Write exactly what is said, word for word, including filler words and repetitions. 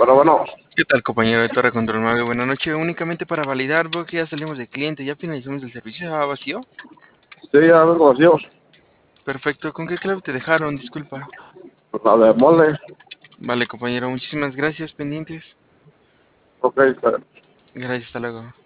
Pero bueno, ¿Qué tal, compañero de Torre Control nueve? Buenas noches. Únicamente para validar, veo que ya salimos de cliente, ya finalizamos el servicio. ¿Ya vacío? sí, ya vengo vacío. Perfecto. ¿Con qué clave te dejaron? Disculpa. Pues la de mole. Vale, compañero. Muchísimas gracias. Pendientes. Ok, está. Gracias. Hasta luego.